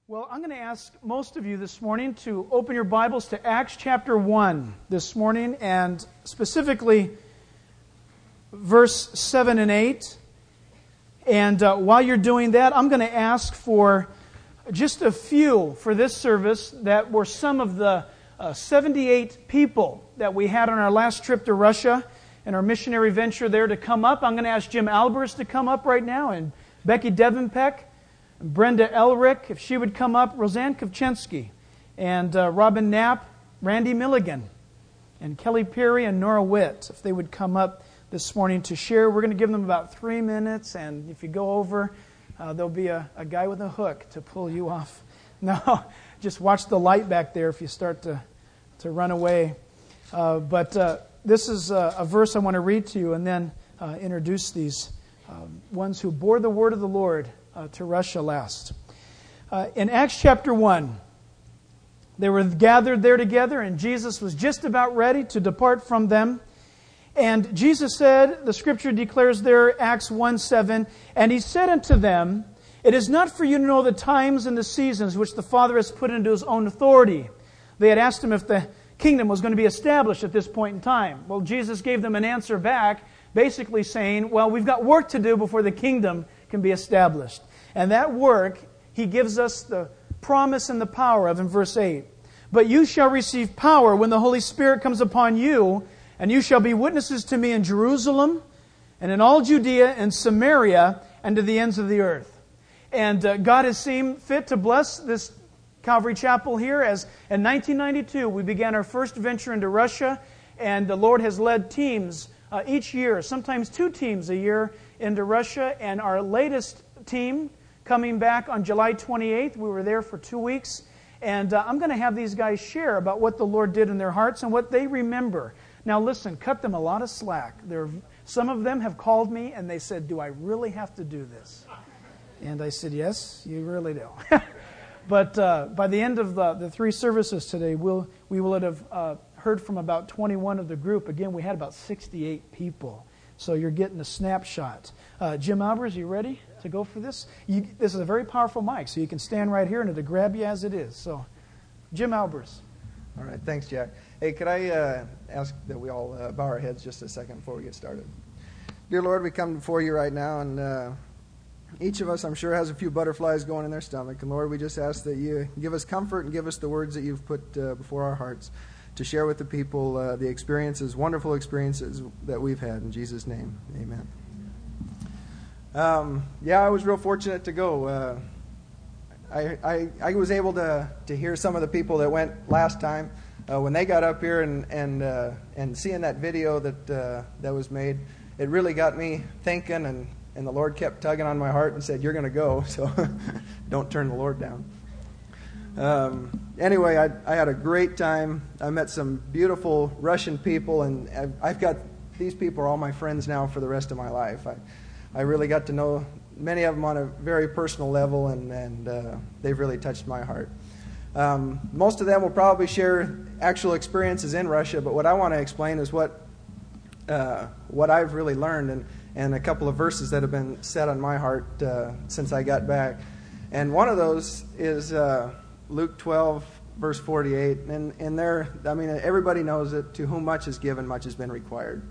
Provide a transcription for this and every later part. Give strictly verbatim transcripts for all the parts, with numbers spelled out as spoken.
Well, I'm going to ask most of you this morning to open your Bibles to Acts chapter one this morning, and specifically verse seven and eight. And uh, while you're doing that, I'm going to ask for just a few for this service that were some of the uh, seventy-eight people that we had on our last trip to Russia and our missionary venture there to come up. I'm going to ask Jim Albers to come up right now, and Becky Devenpeck, Brenda Elrick, if she would come up, Roseanne Kovchensky, and uh, Robin Knapp, Randy Milligan, and Kelly Perry and Nora Witt, if they would come up this morning to share. We're going to give them about three minutes, and if you go over, uh, there'll be a, a guy with a hook to pull you off. No, just watch the light back there if you start to, to run away. Uh, but uh, this is a, a verse I want to read to you and then uh, introduce these um, ones who bore the word of the Lord Uh, to Russia last. Uh, in Acts chapter one, they were gathered there together, and Jesus was just about ready to depart from them. And Jesus said, the scripture declares there, Acts one seven, and He said unto them, It is not for you to know the times and the seasons which the Father has put into His own authority. They had asked Him if the kingdom was going to be established at this point in time. Well, Jesus gave them an answer back, basically saying, well, we've got work to do before the kingdom can be established. And that work, He gives us the promise and the power of in verse eight. But you shall receive power when the Holy Spirit comes upon you, and you shall be witnesses to me in Jerusalem, and in all Judea and Samaria, and to the ends of the earth. And uh, God has seen fit to bless this Calvary Chapel here, as in nineteen ninety-two we began our first venture into Russia, and the Lord has led teams uh, each year, sometimes two teams a year, into Russia. And our latest team coming back on July twenty-eighth. We were there for two weeks. And uh, I'm going to have these guys share about what the Lord did in their hearts and what they remember. Now listen, cut them a lot of slack. There, some of them have called me and they said, do I really have to do this? And I said, yes, you really do. But uh, by the end of the, the three services today, we'll, we will have uh, heard from about twenty-one of the group. Again, we had about sixty-eight people. So you're getting a snapshot. Uh, Jim Albers, you ready to go for this? You, this is a very powerful mic, so you can stand right here and it'll grab you as it is. So, Jim Albers. All right, thanks, Jack. Hey, could I uh, ask that we all uh, bow our heads just a second before we get started? Dear Lord, we come before you right now, and uh, each of us, I'm sure, has a few butterflies going in their stomach. And Lord, we just ask that you give us comfort and give us the words that you've put uh, before our hearts to share with the people uh, the experiences, wonderful experiences that we've had. In Jesus' name, amen. Um, yeah, I was real fortunate to go. Uh, I, I I was able to, to hear some of the people that went last time uh, when they got up here, and and uh, and seeing that video that uh, that was made. It really got me thinking, and, and the Lord kept tugging on my heart and said, "You're going to go, so don't turn the Lord down." Um, anyway, I, I had a great time. I met some beautiful Russian people, and I've, I've got these people are all my friends now for the rest of my life. I, I really got to know many of them on a very personal level, and, and uh, they've really touched my heart. Um, most of them will probably share actual experiences in Russia, but what I want to explain is what uh, what I've really learned, and, and a couple of verses that have been set on my heart uh, since I got back. And one of those is Uh, Luke twelve, verse forty-eight, and, and there, I mean, everybody knows that to whom much is given, much has been required.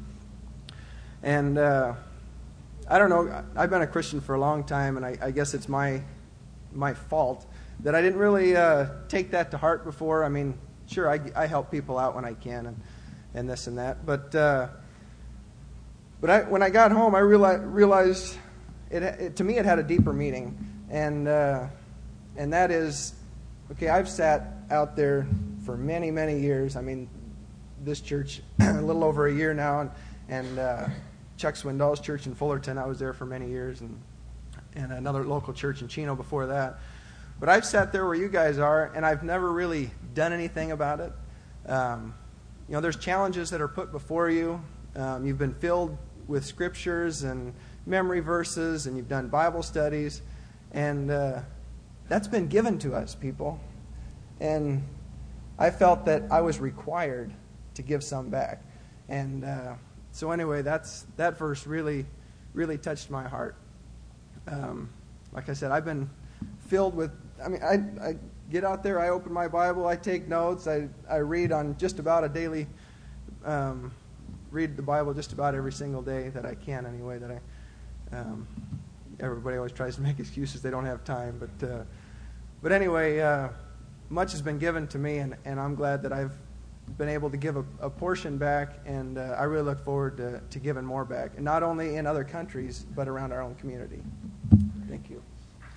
And uh, I don't know, I've been a Christian for a long time, and I, I guess it's my my fault that I didn't really uh, take that to heart before. I mean, sure, I, I help people out when I can, and, and this and that, but uh, but I, when I got home, I realized, realized it, it to me it had a deeper meaning, and uh, and that is, okay, I've sat out there for many, many years. I mean, this church, a little over a year now, and, and uh, Chuck Swindoll's church in Fullerton, I was there for many years, and and another local church in Chino before that. But I've sat there where you guys are, and I've never really done anything about it. Um, you know, there's challenges that are put before you. Um, you've been filled with scriptures and memory verses, and you've done Bible studies, and uh, that's been given to us, people. And I felt that I was required to give some back. And uh, so anyway, that's that verse really, really touched my heart. Um, like I said, I've been filled with I mean, I, I get out there, I open my Bible, I take notes, I, I read on just about a daily, um, read the Bible just about every single day that I can anyway, that I, um, everybody always tries to make excuses they don't have time, but, uh, but anyway, uh, much has been given to me, and, and I'm glad that I've been able to give a, a portion back, and uh, I really look forward to, to giving more back, and not only in other countries, but around our own community. Thank you.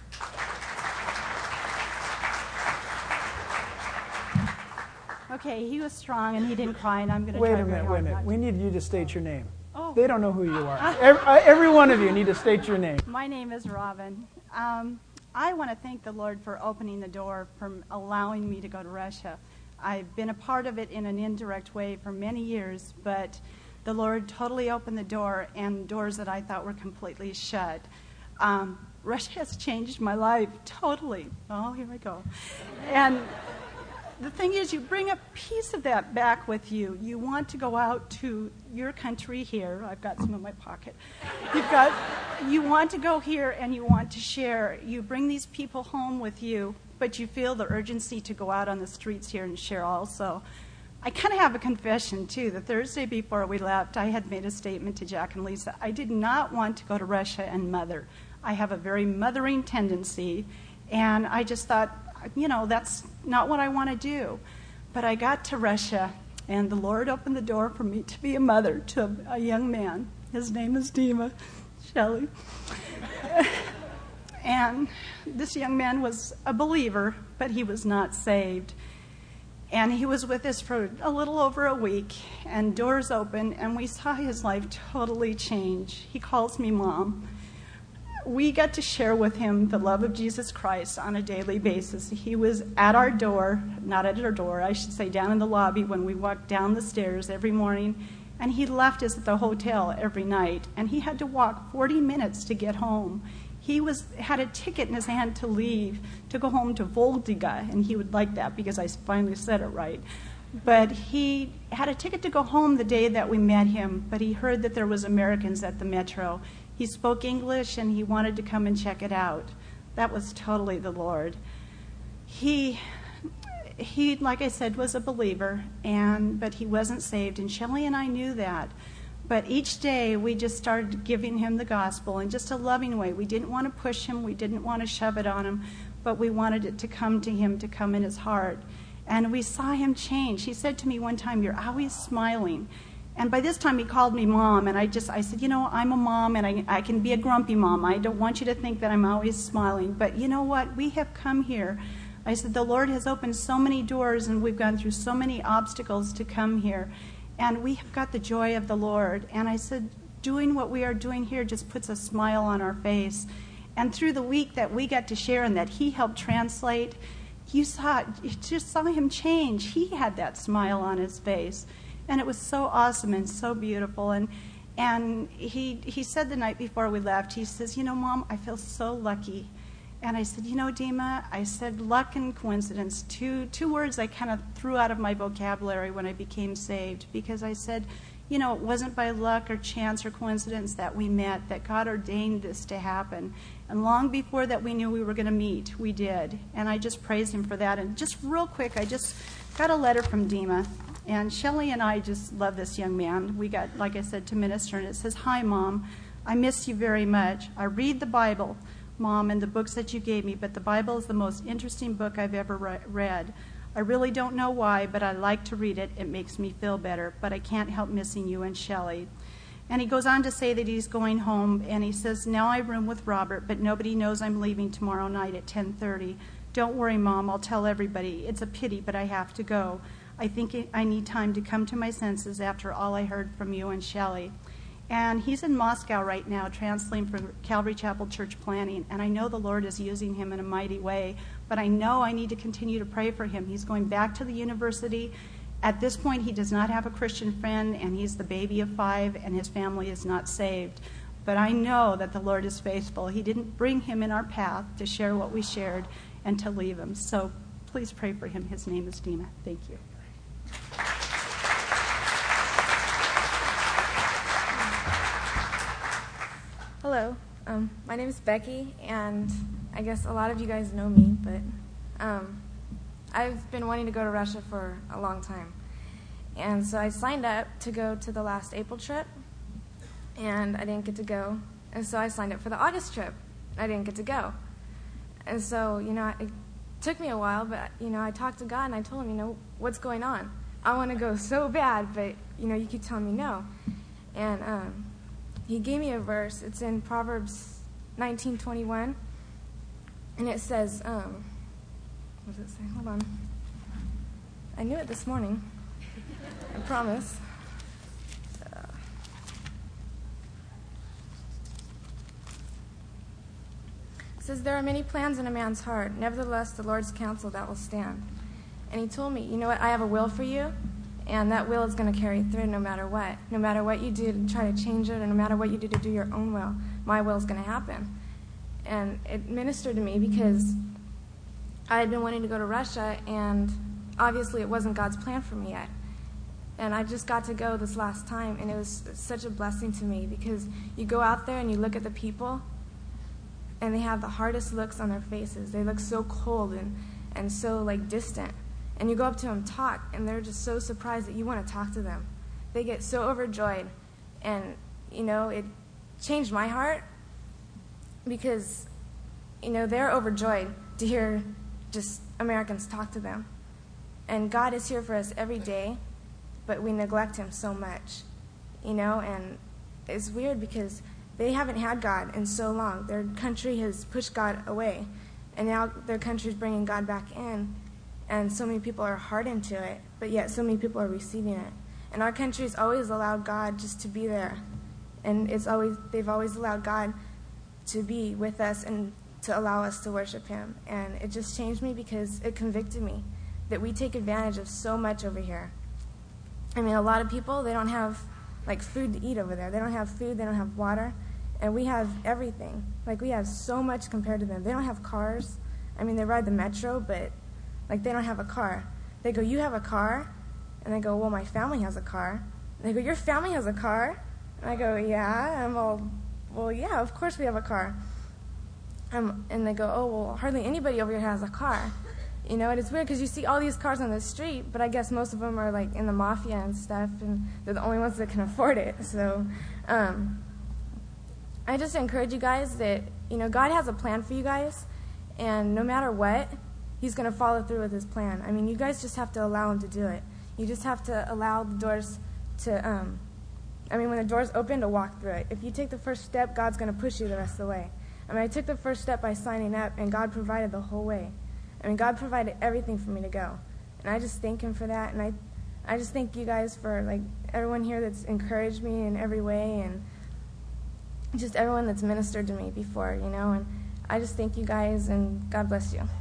Okay, he was strong and he didn't cry, and I'm going to Wait try a very minute, wait a hard minute. not We to. need you to state your name. Oh. They don't know who you are. every, uh, every one of you need to state your name. My name is Robin. Um, I want to thank the Lord for opening the door, for allowing me to go to Russia. I've been a part of it in an indirect way for many years, but the Lord totally opened the door, and doors that I thought were completely shut. Um, Russia has changed my life totally. Oh, here we go. And the thing is, you bring a piece of that back with you. You want to go out to your country here. I've got some in my pocket. You've got, you want to go here and you want to share. You bring these people home with you, but you feel the urgency to go out on the streets here and share also. I kind of have a confession, too. The Thursday before we left, I had made a statement to Jack and Lisa. I did not want to go to Russia and mother. I have a very mothering tendency, and I just thought, you know, that's not what I want to do. But I got to Russia, and the Lord opened the door for me to be a mother to a, a young man. His name is Dima Shelley. And this young man was a believer, but he was not saved. And he was with us for a little over a week, and doors opened, and we saw his life totally change. He calls me Mom. We got to share with him the love of Jesus Christ on a daily basis. He was at our door, not at our door, I should say down in the lobby when we walked down the stairs every morning, and he left us at the hotel every night, and he had to walk forty minutes to get home. He was had a ticket in his hand to leave, to go home to Volga, and he would like that because I finally said it right. But he had a ticket to go home the day that we met him, but he heard that there was Americans at the Metro. He spoke English, and he wanted to come and check it out. That was totally the Lord. He, he, like I said, was a believer, and but he wasn't saved, and Shelley and I knew that. But each day, we just started giving him the gospel in just a loving way. We didn't want to push him. We didn't want to shove it on him, but we wanted it to come to him, to come in his heart. And we saw him change. He said to me one time, "You're always smiling." And by this time, he called me Mom, and I just, I said, you know, I'm a mom, and I, I can be a grumpy mom. I don't want you to think that I'm always smiling. But you know what? We have come here. I said, the Lord has opened so many doors, and we've gone through so many obstacles to come here. And we have got the joy of the Lord. And I said, doing what we are doing here just puts a smile on our face. And through the week that we got to share and that he helped translate, you saw, you just saw him change. He had that smile on his face. And it was so awesome and so beautiful. And and he he said the night before we left, he says, you know, Mom, I feel so lucky. And I said, you know, Dima, I said luck and coincidence, two two words I kind of threw out of my vocabulary when I became saved, because I said, you know, it wasn't by luck or chance or coincidence that we met, that God ordained this to happen. And long before that we knew we were going to meet, we did. And I just praised him for that. And just real quick, I just got a letter from Dima. And Shelley and I just love this young man. We got, like I said, to minister, and it says, "Hi, Mom. I miss you very much. I read the Bible, Mom, and the books that you gave me, but the Bible is the most interesting book I've ever re- read. I really don't know why, but I like to read it. It makes me feel better, but I can't help missing you and Shelley." And he goes on to say that he's going home, and he says, "Now I room with Robert, but nobody knows I'm leaving tomorrow night at ten thirty. Don't worry, Mom. I'll tell everybody. It's a pity, but I have to go. I think I need time to come to my senses after all I heard from you and Shelley." And he's in Moscow right now, translating for Calvary Chapel Church Planning. And I know the Lord is using him in a mighty way, but I know I need to continue to pray for him. He's going back to the university. At this point, he does not have a Christian friend, and he's the baby of five, and his family is not saved. But I know that the Lord is faithful. He didn't bring him in our path to share what we shared and to leave him. So please pray for him. His name is Dima. Thank you. Hello, um, my name is Becky, and I guess a lot of you guys know me, but um, I've been wanting to go to Russia for a long time. And so I signed up to go to the last April trip, and I didn't get to go. And so I signed up for the August trip. I didn't get to go. And so, you know, it took me a while, but, you know, I talked to God, and I told him, you know, what's going on? I want to go so bad, but, you know, you keep telling me no. And um, he gave me a verse. It's in Proverbs nineteen twenty-one, and it says, um, what does it say? Hold on. I knew it this morning. I promise. Uh, it says, there are many plans in a man's heart. Nevertheless, the Lord's counsel that will stand. And he told me, you know what, I have a will for you, and that will is going to carry through no matter what. No matter what you do to try to change it, or no matter what you do to do your own will, my will is going to happen. And it ministered to me because I had been wanting to go to Russia, and obviously it wasn't God's plan for me yet. And I just got to go this last time, and it was such a blessing to me because you go out there and you look at the people, and they have the hardest looks on their faces. They look so cold and, and so, like, distant. And you go up to them, talk, and they're just so surprised that you want to talk to them. They get so overjoyed. And, you know, it changed my heart because, you know, they're overjoyed to hear just Americans talk to them. And God is here for us every day, but we neglect him so much, you know, and it's weird because they haven't had God in so long. Their country has pushed God away, and now their country is bringing God back in, and so many people are hardened to it, but yet so many people are receiving it. And our country's always allowed God just to be there, and it's always they've always allowed God to be with us and to allow us to worship him. And it just changed me because it convicted me that we take advantage of so much over here. I mean, a lot of people, they don't have, like, food to eat over there. They don't have food, they don't have water, and we have everything. Like, we have so much compared to them. They don't have cars. I mean, they ride the metro, but, like, they don't have a car. They go, you have a car? And they go, well, my family has a car. And they go, your family has a car? And I go, yeah. And I'm all, well, yeah, of course we have a car. Um, and they go, oh, well, hardly anybody over here has a car. You know, and it's weird because you see all these cars on the street, but I guess most of them are, like, in the mafia and stuff, and they're the only ones that can afford it. So um, I just encourage you guys that, you know, God has a plan for you guys, and no matter what, he's going to follow through with his plan. I mean, you guys just have to allow him to do it. You just have to allow the doors to, um, I mean, when the doors open, to walk through it. If you take the first step, God's going to push you the rest of the way. I mean, I took the first step by signing up, and God provided the whole way. I mean, God provided everything for me to go. And I just thank him for that. And I I just thank you guys for, like, everyone here that's encouraged me in every way, and just everyone that's ministered to me before, you know. And I just thank you guys, and God bless you.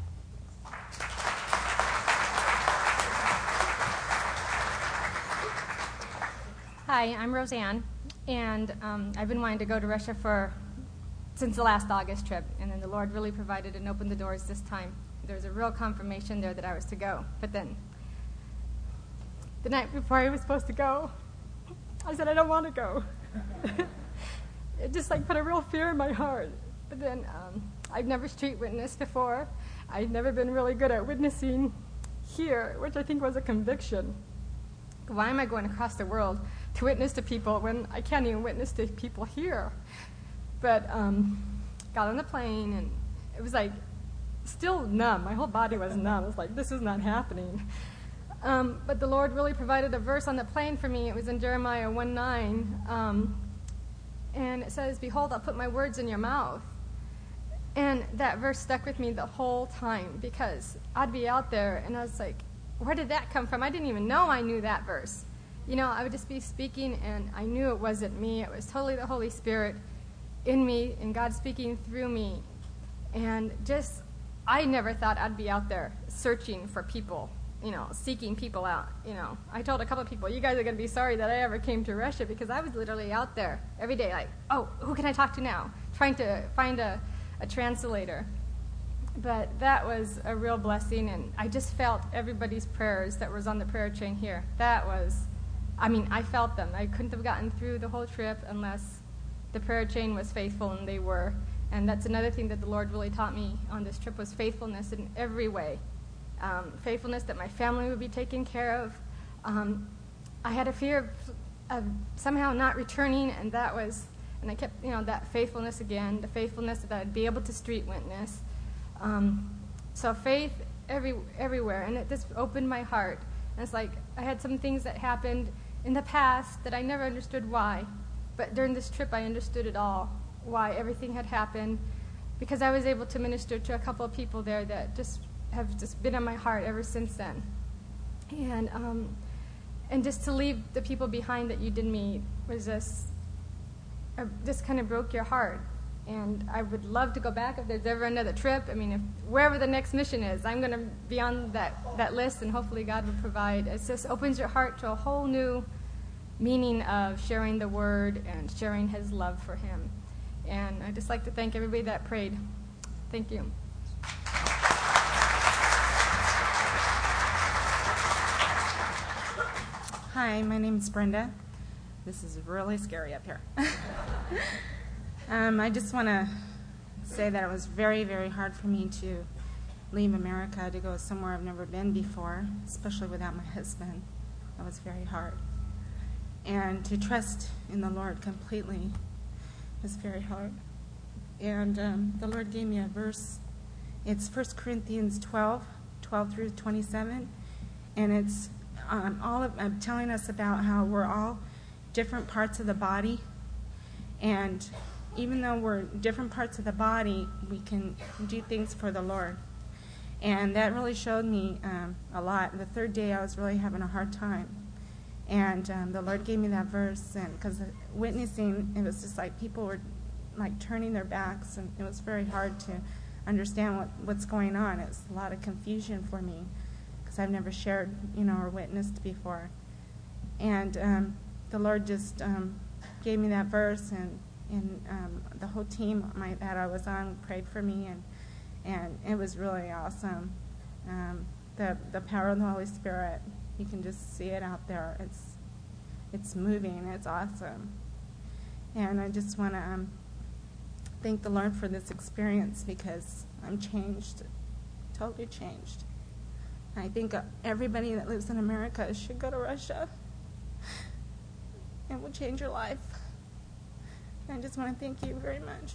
Hi, I'm Roseanne, and um, I've been wanting to go to Russia for since the last August trip, and then the Lord really provided and opened the doors this time. There was a real confirmation there that I was to go. But then, the night before I was supposed to go, I said, I don't want to go. It just, like, put a real fear in my heart. But then, um, I've never street witnessed before. I've never been really good at witnessing here, which I think was a conviction. Why am I going across the world to witness to people when I can't even witness to people here? But um, got on the plane, and it was like, still numb. My whole body was numb. It was like, this is not happening. Um, but the Lord really provided a verse on the plane for me. It was in Jeremiah one nine. Um, and it says, behold, I'll put my words in your mouth. And that verse stuck with me the whole time because I'd be out there, and I was like, where did that come from? I didn't even know I knew that verse. You know, I would just be speaking, and I knew it wasn't me. It was totally the Holy Spirit in me and God speaking through me. And just, I never thought I'd be out there searching for people, you know, seeking people out, you know. I told a couple of people, you guys are going to be sorry that I ever came to Russia because I was literally out there every day like, oh, who can I talk to now? Trying to find a, a translator. But that was a real blessing, and I just felt everybody's prayers that was on the prayer chain here. That was, I mean, I felt them. I couldn't have gotten through the whole trip unless the prayer chain was faithful, and they were. And that's another thing that the Lord really taught me on this trip was faithfulness in every way. Um, faithfulness that my family would be taken care of. Um, I had a fear of, of somehow not returning, and that was, and I kept, you know, that faithfulness again, the faithfulness that I'd be able to street witness. Um, so faith every everywhere, and it just opened my heart. And it's like I had some things that happened in the past that I never understood why, but during this trip I understood it all, why everything had happened, because I was able to minister to a couple of people there that just have just been on my heart ever since then. And um, and just to leave the people behind that you did meet was just, uh, just kind of broke your heart. And I would love to go back if there's ever another trip. I mean, if wherever the next mission is, I'm going to be on that, that list, and hopefully God will provide. It just opens your heart to a whole new meaning of sharing the word and sharing his love for him. And I'd just like to thank everybody that prayed. Thank you. Hi, my name is Brenda. This is really scary up here. um, I just want to say that it was very, very hard for me to leave America to go somewhere I've never been before, especially without my husband. That was very hard. And to trust in the Lord completely was very hard. And um, the Lord gave me a verse. It's First Corinthians twelve, twelve through twenty-seven. And it's um, all of, I'm telling us about how we're all different parts of the body. And even though we're different parts of the body, we can do things for the Lord. And that really showed me um, a lot. The third day, I was really having a hard time. And um, the Lord gave me that verse, and because witnessing, it was just like people were like turning their backs, and it was very hard to understand what, what's going on. It was a lot of confusion for me because I've never shared, you know, or witnessed before. And um, the Lord just um, gave me that verse, and, and um, the whole team my, that I was on prayed for me, and and it was really awesome. Um, the the power of the Holy Spirit. You can just see it out there. It's it's moving. It's awesome. And I just want to um, thank the Lord for this experience because I'm changed, totally changed. I think uh, everybody that lives in America should go to Russia. It will change your life. And I just want to thank you very much.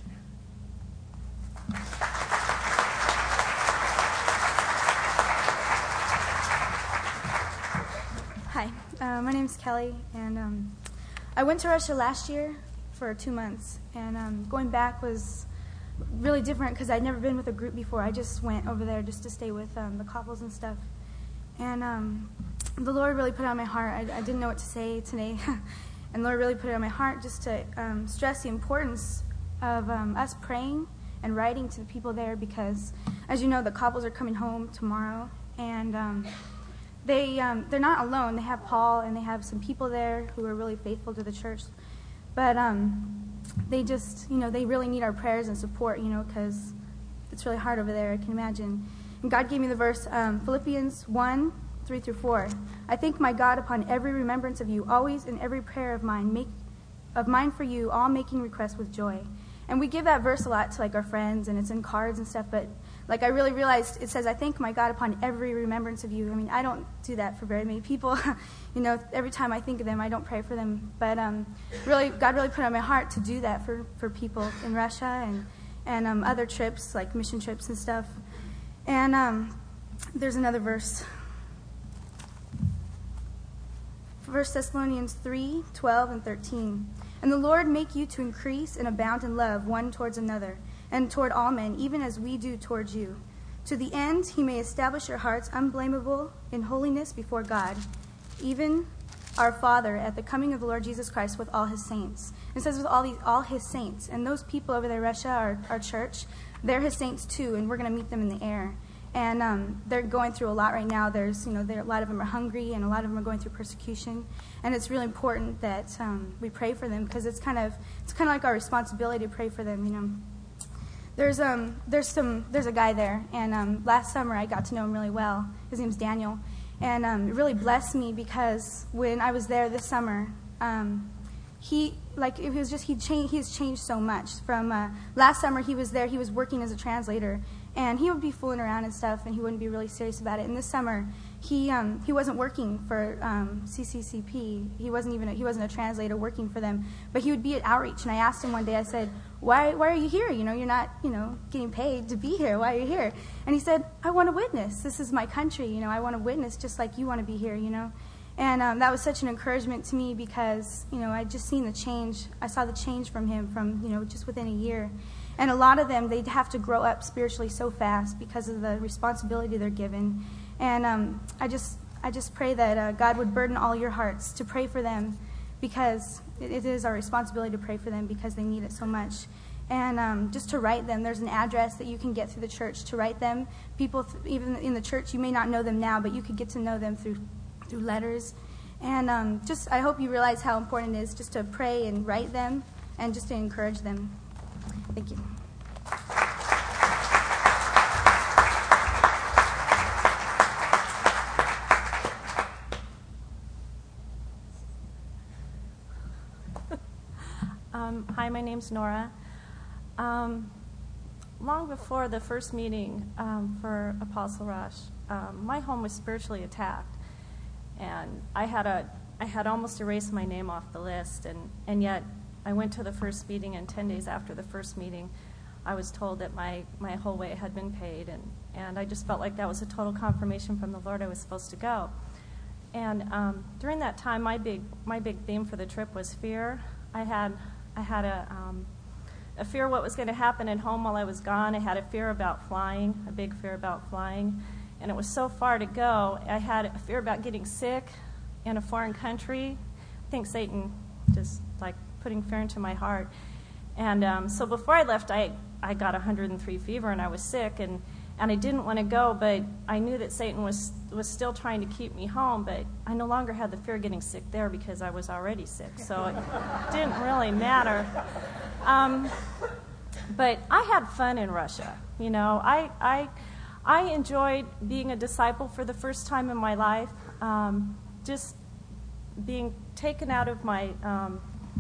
Hi, uh, my name's Kelly, and um, I went to Russia last year for two months, and um, going back was really different because I'd never been with a group before. I just went over there just to stay with um, the couples and stuff, and um, the Lord really put it on my heart. I, I didn't know what to say today, and the Lord really put it on my heart just to um, stress the importance of um, us praying and writing to the people there because, as you know, the couples are coming home tomorrow, and um, They, um, they're not alone. They have Paul, and they have some people there who are really faithful to the church. But um, they just, you know, they really need our prayers and support, you know, because it's really hard over there, I can imagine. And God gave me the verse, um, Philippians one, three through four. I thank my God upon every remembrance of you, always in every prayer of mine, make, of mine for you, all making requests with joy. And we give that verse a lot to, like, our friends, and it's in cards and stuff, but like I really realized it says, I thank my God upon every remembrance of you. I mean, I don't do that for very many people. You know, every time I think of them, I don't pray for them. But um, really, God really put it on my heart to do that for, for people in Russia and, and um, other trips, like mission trips and stuff. And um, there's another verse. First Thessalonians three, twelve, and thirteen. And the Lord make you to increase and abound in love one towards another, and toward all men, even as we do towards you, to the end he may establish your hearts unblameable in holiness before God, even our Father, at the coming of the Lord Jesus Christ with all his saints. It says with all these, all his saints. And those people over there, Russia, our, our church, they're his saints too, and we're going to meet them in the air. And um, they're going through a lot right now. There's, you know, a lot of them are hungry, and a lot of them are going through persecution. And it's really important that um, we pray for them because it's kind of it's kind of like our responsibility to pray for them, you know. There's um there's some there's a guy there, and um, last summer I got to know him really well. His name's Daniel, and um, it really blessed me because when I was there this summer, um, he, like, it was just, he changed, he's changed so much. From uh, last summer, he was there, he was working as a translator, and he would be fooling around and stuff, and he wouldn't be really serious about it. And this summer, he um, he wasn't working for um, C C C P. He wasn't even a, he wasn't a translator working for them, but he would be at outreach. And I asked him one day, I said, "Why why are you here? You know, you're not you know getting paid to be here. Why are you here?" And he said, "I want to witness. This is my country. You know, I want to witness just like you want to be here. You know." And um, that was such an encouragement to me because you know I'd just seen the change. I saw the change from him from you know just within a year. And a lot of them, they'd have to grow up spiritually so fast because of the responsibility they're given. And um, I just I just pray that uh, God would burden all your hearts to pray for them, because it, it is our responsibility to pray for them because they need it so much. And um, just to write them, there's an address that you can get through the church to write them. People, th- even in the church, you may not know them now, but you could get to know them through through letters. And um, just I hope you realize how important it is just to pray and write them and just to encourage them. Thank you. Um, hi, my name's Nora. Um, long before the first meeting um, for Apostle Rush, um, my home was spiritually attacked, and I had a I had almost erased my name off the list, and, and yet I went to the first meeting, and ten days after the first meeting, I was told that my, my whole way had been paid, and, and I just felt like that was a total confirmation from the Lord I was supposed to go. And um, during that time, my big my big theme for the trip was fear. I had I had a um, a fear of what was going to happen at home while I was gone. I had a fear about flying, a big fear about flying, and it was so far to go. I had a fear about getting sick in a foreign country. I think Satan just like putting fear into my heart. And um, so before I left, I, I got one hundred three fever, and I was sick, and, and I didn't want to go, but I knew that Satan was was still trying to keep me home, but I no longer had the fear of getting sick there because I was already sick, so it didn't really matter. Um, but I had fun in Russia. You know, I, I, I enjoyed being a disciple for the first time in my life, um, just being taken out of my... Um,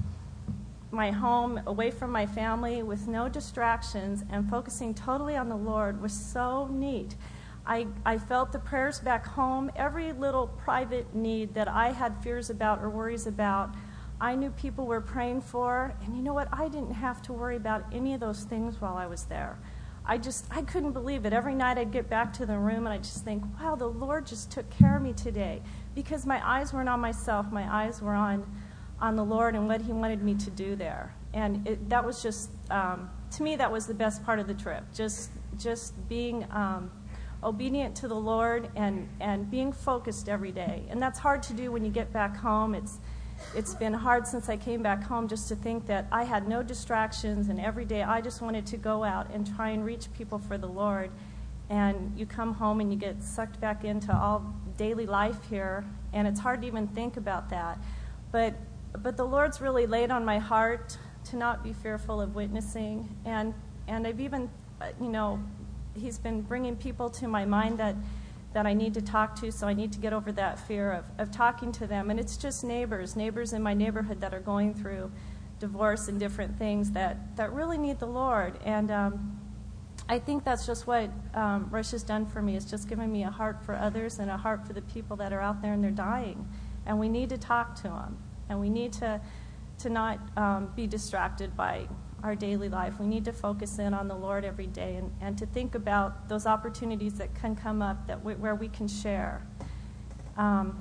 my home, away from my family, with no distractions, and focusing totally on the Lord was so neat. I, I felt the prayers back home, every little private need that I had fears about or worries about, I knew people were praying for, and you know what? I didn't have to worry about any of those things while I was there. I just, I couldn't believe it. Every night I'd get back to the room and I'd just think, wow, the Lord just took care of me today, because my eyes weren't on myself, my eyes were on on the Lord and what he wanted me to do there. And it, that was just, um, to me, that was the best part of the trip, just just being um, obedient to the Lord and, and being focused every day. And that's hard to do when you get back home. It's It's been hard since I came back home just to think that I had no distractions, and every day I just wanted to go out and try and reach people for the Lord. And you come home and you get sucked back into all daily life here, and it's hard to even think about that. But But the Lord's really laid on my heart to not be fearful of witnessing. And and I've even, you know, he's been bringing people to my mind that, that I need to talk to, so I need to get over that fear of, of talking to them. And it's just neighbors, neighbors in my neighborhood that are going through divorce and different things that, that really need the Lord. And um, I think that's just what um, Rush has done for me, is just given me a heart for others and a heart for the people that are out there and they're dying. And we need to talk to them. And we need to to not um, be distracted by our daily life. We need to focus in on the Lord every day, and, and to think about those opportunities that can come up that we, where we can share. Um,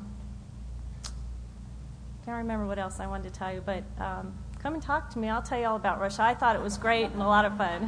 can't remember what else I wanted to tell you, but um, come and talk to me. I'll tell you all about Russia. I thought it was great and a lot of fun.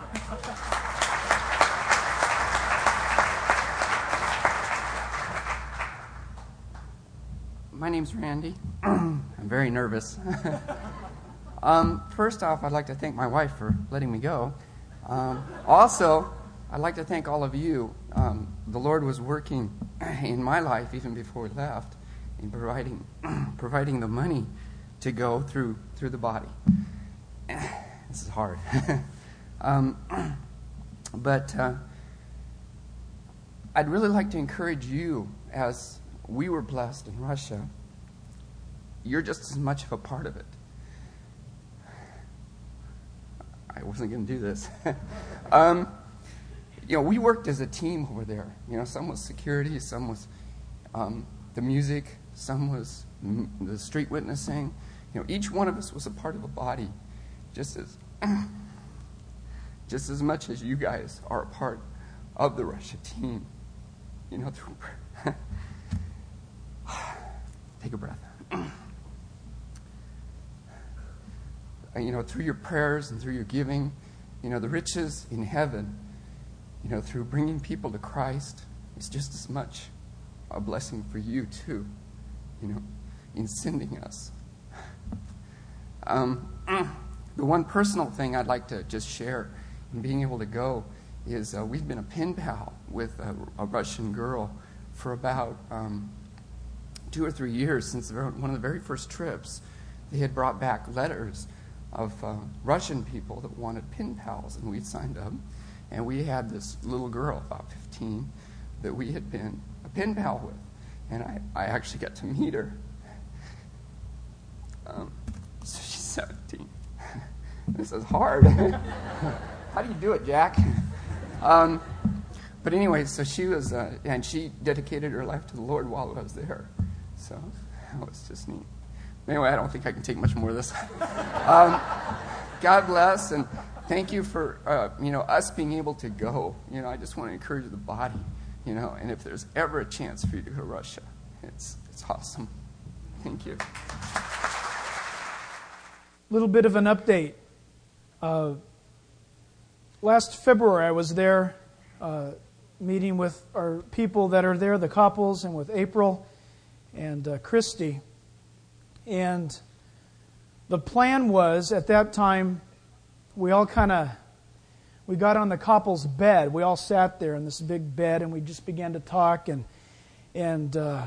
My name's Randy. I'm very nervous. um, first off, I'd like to thank my wife for letting me go. Um, also, I'd like to thank all of you. Um, the Lord was working in my life even before we left, in providing providing the money to go through through the body. This is hard. um, but uh, I'd really like to encourage you, as we were blessed in Russia. You're just as much of a part of it. I wasn't going to do this. um, you know, we worked as a team over there. You know, some was security, some was um, the music, some was m- the street witnessing. You know, each one of us was a part of a body, just as just as much as you guys are a part of the Russia team. You know, through prayer. Take a breath. You know, through your prayers and through your giving, you know, the riches in heaven, you know, through bringing people to Christ is just as much a blessing for you too, you know, in sending us. Um, the one personal thing I'd like to just share in being able to go is uh, we've been a pen pal with a, a Russian girl for about um, two or three years since the, one of the very first trips. They had brought back letters of uh, Russian people that wanted pen pals, and we signed up. And we had this little girl, about fifteen, that we had been a pen pal with. And I, I actually got to meet her. Um, so she's seventeen. This is hard. How do you do it, Jack? Um, but anyway, so she was, uh, and she dedicated her life to the Lord while I was there. So that was just neat. Anyway, I don't think I can take much more of this. um, God bless, and thank you for, uh, you know, us being able to go. You know, I just want to encourage the body, you know, and if there's ever a chance for you to go to Russia, it's it's awesome. Thank you. A little bit of an update. Uh, last February, I was there uh, meeting with our people that are there, the couples, and with April and uh, Christy. And the plan was, at that time, we all kind of, we got on the couple's bed. We all sat there in this big bed, and we just began to talk and and uh,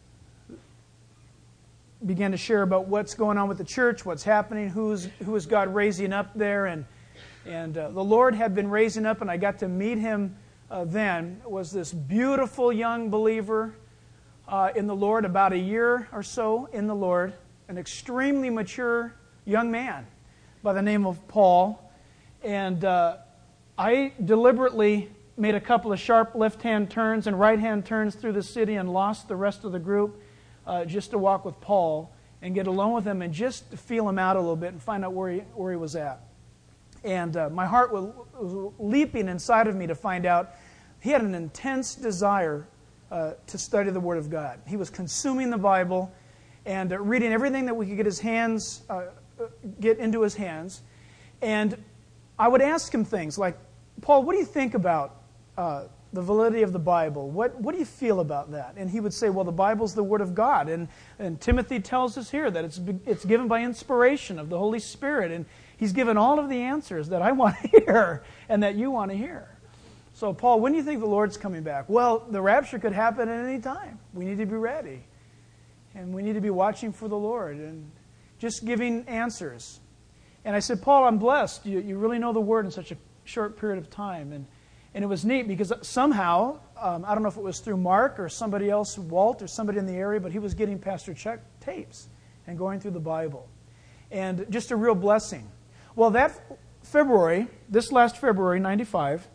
began to share about what's going on with the church, what's happening, who's who is God raising up there, and and uh, the Lord had been raising up, and I got to meet him uh, then. Was this beautiful young believer uh, in the Lord, about a year or so in the Lord, an extremely mature young man by the name of Paul. And uh, I deliberately made a couple of sharp left-hand turns and right-hand turns through the city and lost the rest of the group uh, just to walk with Paul and get alone with him and just to feel him out a little bit and find out where he, where he was at. And uh, my heart was, was leaping inside of me to find out he had an intense desire uh, to study the Word of God. He was consuming the Bible and uh, reading everything that we could get his hands, uh, get into his hands. And I would ask him things like, Paul, what do you think about uh, the validity of the Bible? What what do you feel about that? And he would say, well, the Bible's the Word of God. And, and Timothy tells us here that it's it's given by inspiration of the Holy Spirit. And he's given all of the answers that I want to hear and that you want to hear. So, Paul, when do you think the Lord's coming back? Well, the rapture could happen at any time. We need to be ready. And we need to be watching for the Lord and just giving answers. And I said, Paul, I'm blessed. You, you really know the Word in such a short period of time. And, and it was neat because somehow, um, I don't know if it was through Mark or somebody else, Walt or somebody in the area, but he was getting Pastor Chuck tapes and going through the Bible. And just a real blessing. Well, that February, this last February, ninety-five,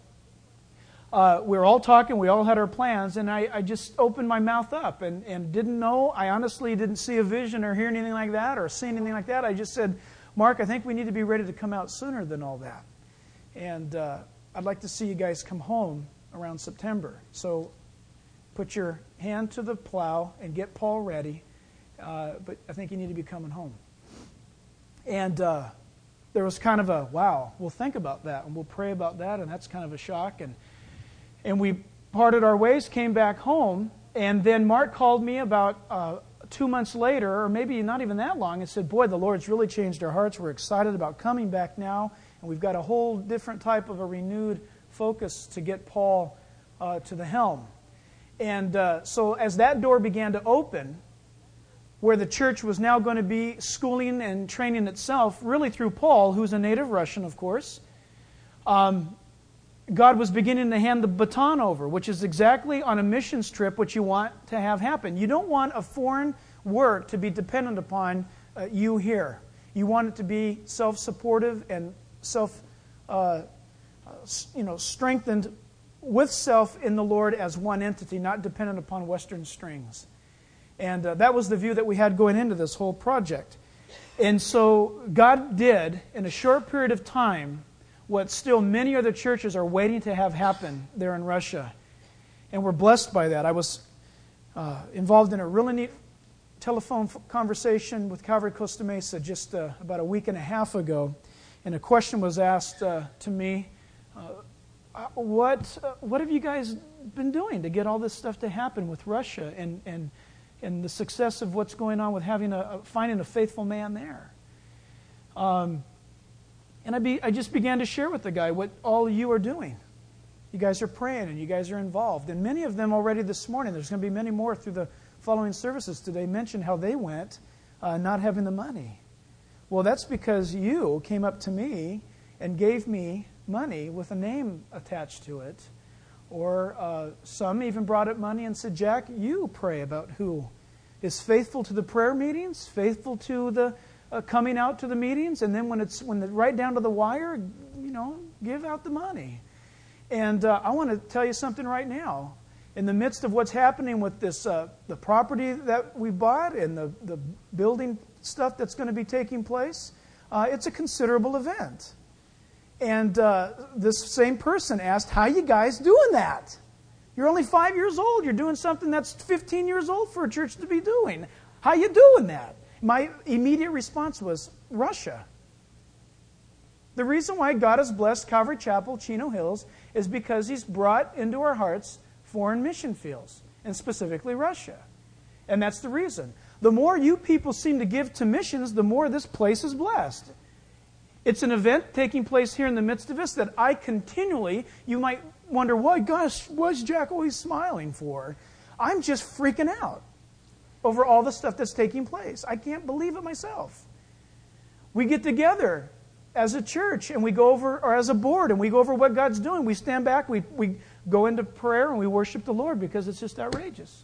uh, we were all talking, we all had our plans, and I, I just opened my mouth up and, and didn't know, I honestly didn't see a vision or hear anything like that or see anything like that. I just said, Mark, I think we need to be ready to come out sooner than all that. And uh, I'd like to see you guys come home around September. So put your hand to the plow and get Paul ready. Uh, but I think you need to be coming home. And uh, there was kind of a, wow, we'll think about that and we'll pray about that. And that's kind of a shock. And, and we parted our ways, came back home. And then Mark called me about uh, two months later, or maybe not even that long, and said, boy, the Lord's really changed our hearts. We're excited about coming back now. And we've got a whole different type of a renewed focus to get Paul uh, to the helm. And uh, so as that door began to open, where the church was now going to be schooling and training itself, really through Paul, who's a native Russian, of course, um, God was beginning to hand the baton over, which is exactly on a missions trip what you want to have happen. You don't want a foreign work to be dependent upon uh, you here. You want it to be self-supportive and self uh, you know, strengthened with self in the Lord as one entity, not dependent upon Western strings. And uh, that was the view that we had going into this whole project. And so God did, in a short period of time, what still many other churches are waiting to have happen there in Russia. And we're blessed by that. I was uh, involved in a really neat telephone f- conversation with Calvary Costa Mesa just uh, about a week and a half ago. And a question was asked uh, to me, uh, what uh, what have you guys been doing to get all this stuff to happen with Russia and and and the success of what's going on with having a, a finding a faithful man there? Um, and I be I just began to share with the guy what all of you are doing. You guys are praying and you guys are involved, and many of them already this morning. There's going to be many more through the following services today. Mentioned how they went, uh, not having the money. Well, that's because you came up to me and gave me money with a name attached to it. Or uh, some even brought up money and said, Jack, you pray about who is faithful to the prayer meetings, faithful to the uh, coming out to the meetings, and then when it's when the, right down to the wire, you know, give out the money. And uh, I want to tell you something right now. In the midst of what's happening with this, uh, the property that we bought and the, the building stuff that's going to be taking place, uh, it's a considerable event. And uh, this same person asked, how you guys doing that? You're only five years old. You're doing something that's fifteen years old for a church to be doing. How you doing that? My immediate response was, Russia. The reason why God has blessed Calvary Chapel, Chino Hills, is because He's brought into our hearts foreign mission fields, and specifically Russia. And that's the reason. The more you people seem to give to missions, the more this place is blessed. It's an event taking place here in the midst of us that I continually, you might wonder, why, gosh, what's Jack always smiling for? I'm just freaking out over all the stuff that's taking place. I can't believe it myself. We get together as a church and we go over, or as a board, and we go over what God's doing. We stand back, we, we go into prayer, and we worship the Lord because it's just outrageous.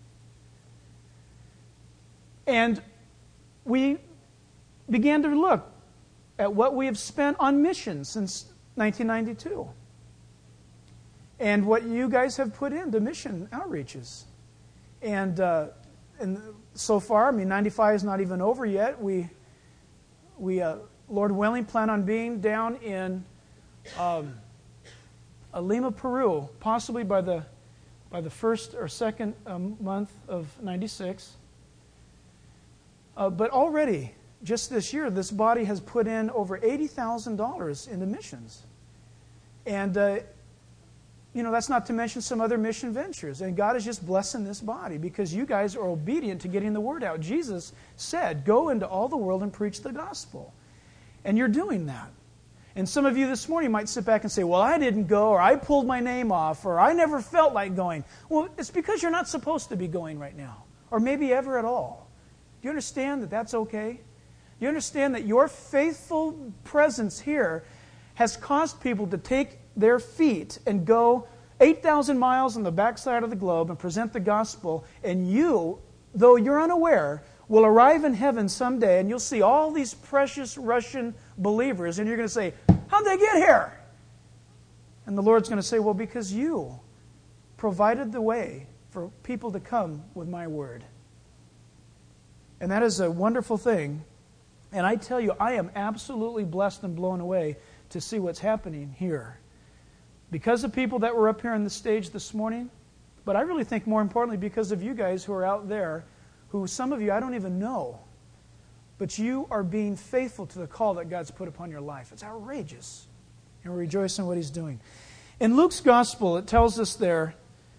And we began to look at what we have spent on missions since nineteen ninety-two. And what you guys have put into mission outreaches. And, uh, and so far, I mean, ninety-five is not even over yet. We, we uh, Lord willing, plan on being down in um, Lima, Peru, possibly by the, by the first or second um, month of ninety-six. Uh, but already, just this year, this body has put in over eighty thousand dollars into missions. And, uh, you know, that's not to mention some other mission ventures. And God is just blessing this body because you guys are obedient to getting the word out. Jesus said, go into all the world and preach the gospel. And you're doing that. And some of you this morning might sit back and say, well, I didn't go, or I pulled my name off, or I never felt like going. Well, it's because you're not supposed to be going right now, or maybe ever at all. Do you understand that that's okay? You understand that your faithful presence here has caused people to take their feet and go eight thousand miles on the backside of the globe and present the gospel, and you, though you're unaware, will arrive in heaven someday and you'll see all these precious Russian believers and you're going to say, how'd they get here? And the Lord's going to say, well, because you provided the way for people to come with my word. And that is a wonderful thing. And I tell you, I am absolutely blessed and blown away to see what's happening here. Because of people that were up here on the stage this morning, but I really think more importantly because of you guys who are out there, who some of you I don't even know, but you are being faithful to the call that God's put upon your life. It's outrageous. And we rejoice in what He's doing. In Luke's Gospel, it tells us there,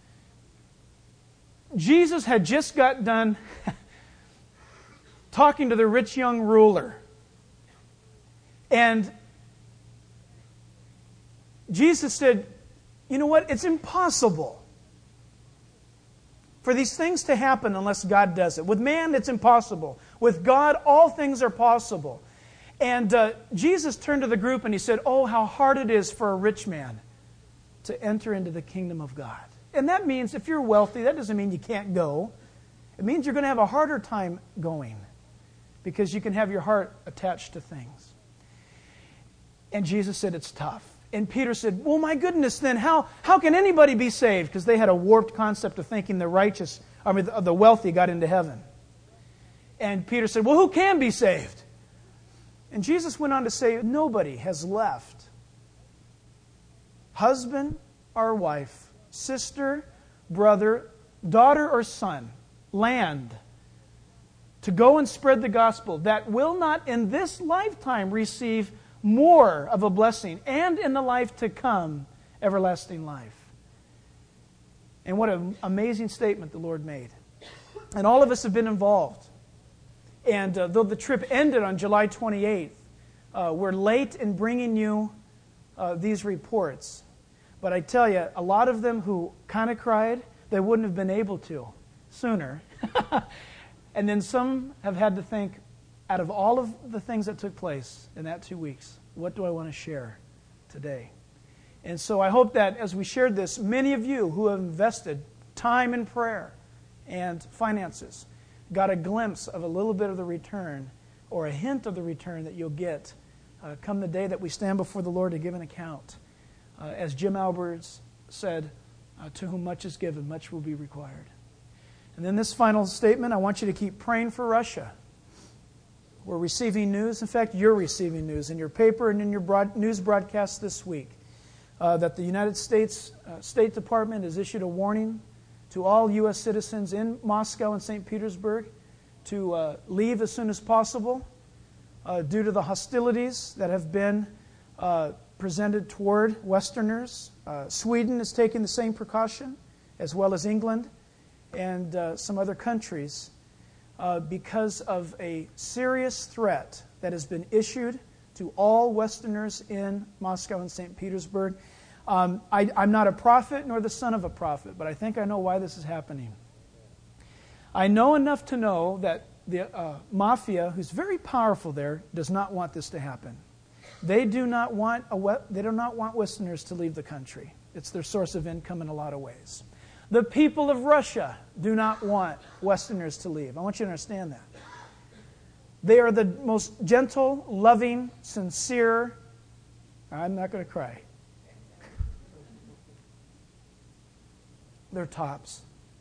Jesus had just got done talking to the rich young ruler. And Jesus said, you know what? It's impossible for these things to happen unless God does it. With man, it's impossible. With God, all things are possible. And uh, Jesus turned to the group and He said, oh, how hard it is for a rich man to enter into the kingdom of God. And that means if you're wealthy, that doesn't mean you can't go. It means you're going to have a harder time going because you can have your heart attached to things. And Jesus said, it's tough. And Peter said, well, my goodness, then how, how can anybody be saved? Because they had a warped concept of thinking the righteous, I mean, the wealthy got into heaven. And Peter said, well, who can be saved? And Jesus went on to say, nobody has left husband or wife, sister, brother, daughter or son, land, to go and spread the gospel that will not in this lifetime receive more of a blessing, and in the life to come, everlasting life. And what an amazing statement the Lord made. And all of us have been involved. And uh, though the trip ended on July twenty-eighth, uh, we're late in bringing you uh, these reports. But I tell you, a lot of them who kind of cried, they wouldn't have been able to sooner. And then some have had to think, out of all of the things that took place in that two weeks, what do I want to share today? And so I hope that as we shared this, many of you who have invested time in prayer and finances got a glimpse of a little bit of the return or a hint of the return that you'll get uh, come the day that we stand before the Lord to give an account. Uh, as Jim Alberts said, uh, to whom much is given, much will be required. And then this final statement, I want you to keep praying for Russia. We're receiving news. In fact, you're receiving news in your paper and in your broad, news broadcast this week uh, that the United States uh, State Department has issued a warning to all U S citizens in Moscow and Saint Petersburg to uh, leave as soon as possible uh, due to the hostilities that have been uh, presented toward Westerners. Uh, Sweden is taking the same precaution, as well as England and uh, some other countries. Uh, because of a serious threat that has been issued to all Westerners in Moscow and Saint Petersburg. Um, I, I'm not a prophet nor the son of a prophet, but I think I know why this is happening. I know enough to know that the uh, mafia, who's very powerful there, does not want this to happen. They do not want a we- they do not want Westerners to leave the country. It's their source of income in a lot of ways. The people of Russia do not want Westerners to leave. I want you to understand that. They are the most gentle, loving, sincere. I'm not going to cry. They're tops.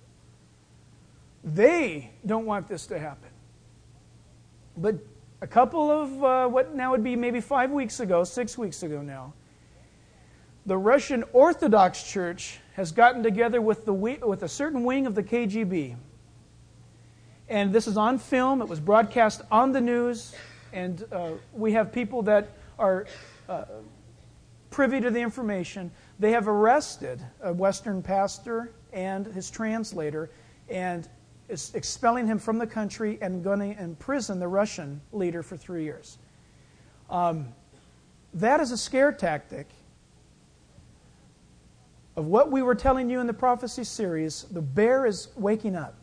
They don't want this to happen. But a couple of uh, what now would be maybe five weeks ago, six weeks ago now, the Russian Orthodox Church has gotten together with the with a certain wing of the K G B. And this is on film. It was broadcast on the news. And uh, we have people that are uh, privy to the information. They have arrested a Western pastor and his translator and is expelling him from the country and going to imprison the Russian leader for three years. Um, that is a scare tactic of what we were telling you in the prophecy series. The bear is waking up.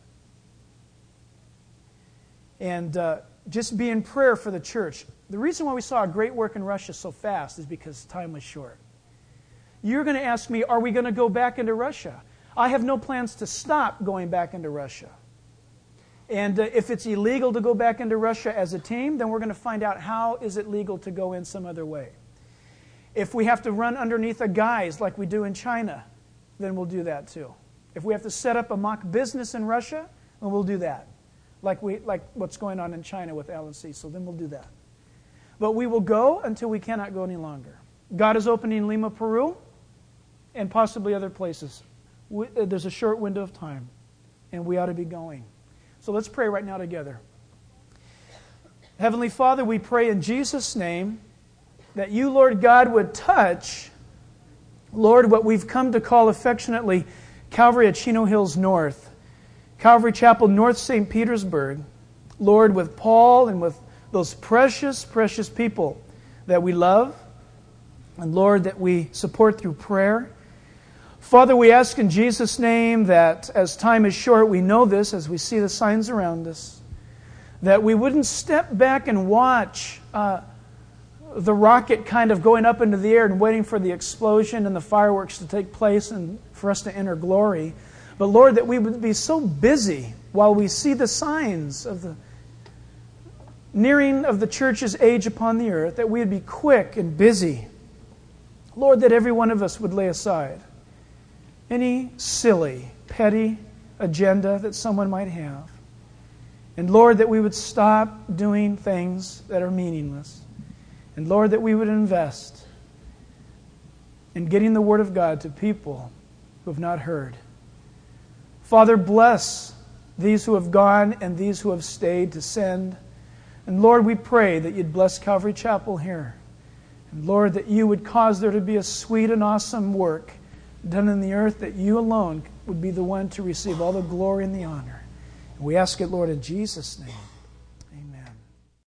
And uh, just be in prayer for the church. The reason why we saw a great work in Russia so fast is because time was short. You're going to ask me, are we going to go back into Russia? I have no plans to stop going back into Russia. And uh, if it's illegal to go back into Russia as a team, then we're going to find out how is it legal to go in some other way. If we have to run underneath a guise like we do in China, then we'll do that too. If we have to set up a mock business in Russia, then we'll do that. Like we like what's going on in China with Alan Cecil, then we'll do that. But we will go until we cannot go any longer. God is opening Lima, Peru, and possibly other places. We, uh, there's a short window of time, and we ought to be going. So let's pray right now together. Heavenly Father, we pray in Jesus' name that you, Lord God, would touch, Lord, what we've come to call affectionately Calvary at Chino Hills North, Calvary Chapel, North Saint Petersburg, Lord, with Paul and with those precious, precious people that we love, and Lord, that we support through prayer. Father, we ask in Jesus' name that as time is short, we know this as we see the signs around us, that we wouldn't step back and watch uh, the rocket kind of going up into the air and waiting for the explosion and the fireworks to take place and for us to enter glory. But Lord, that we would be so busy while we see the signs of the nearing of the church's age upon the earth, that we would be quick and busy. Lord, that every one of us would lay aside any silly, petty agenda that someone might have. And Lord, that we would stop doing things that are meaningless. And Lord, that we would invest in getting the Word of God to people who have not heard. Father, bless these who have gone and these who have stayed to send. And Lord, we pray that you'd bless Calvary Chapel here. And Lord, that you would cause there to be a sweet and awesome work done in the earth, that you alone would be the one to receive all the glory and the honor. And we ask it, Lord, in Jesus' name.